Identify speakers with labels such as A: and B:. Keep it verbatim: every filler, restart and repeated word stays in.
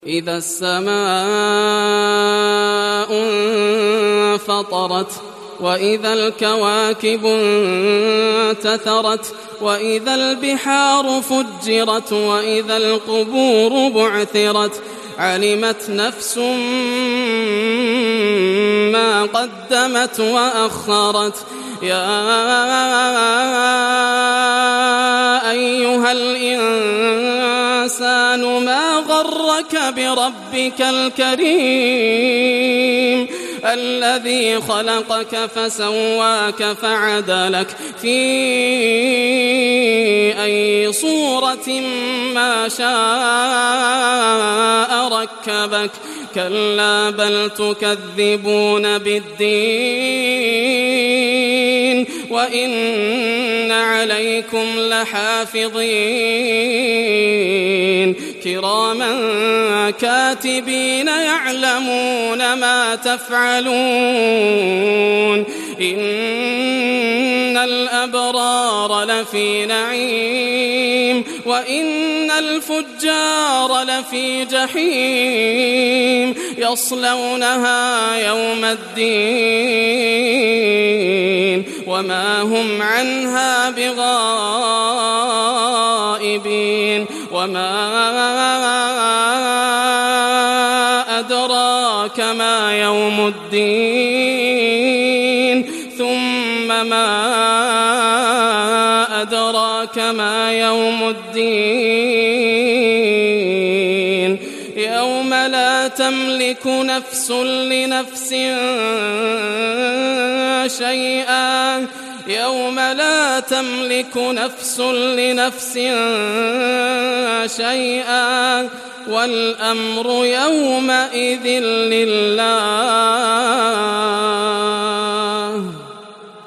A: إذا السماء انفطرت وإذا الكواكب انتثرت وإذا البحار فجرت وإذا القبور بعثرت علمت نفس ما قدمت وأخرت يا أيها الإنسان ما غرك بربك الكريم الذي خلقك فسواك فعدلك في أي صورة ما شاء ركبك كلا بل تكذبون بالدين وإن عليكم لحافظين كراما كاتبين يعلمون ما تفعلون إن الأبرار لفي نعيم وإن الفجار لفي جحيم يصلونها يوم الدين وما هم عنها بغائبين وما أدراك ما يوم الدين ثم ما أدراك ما يوم الدين يوم لا تملك نفس لنفس شيئا يوم لا تملك نفس لنفس شيئا والأمر يومئذ لله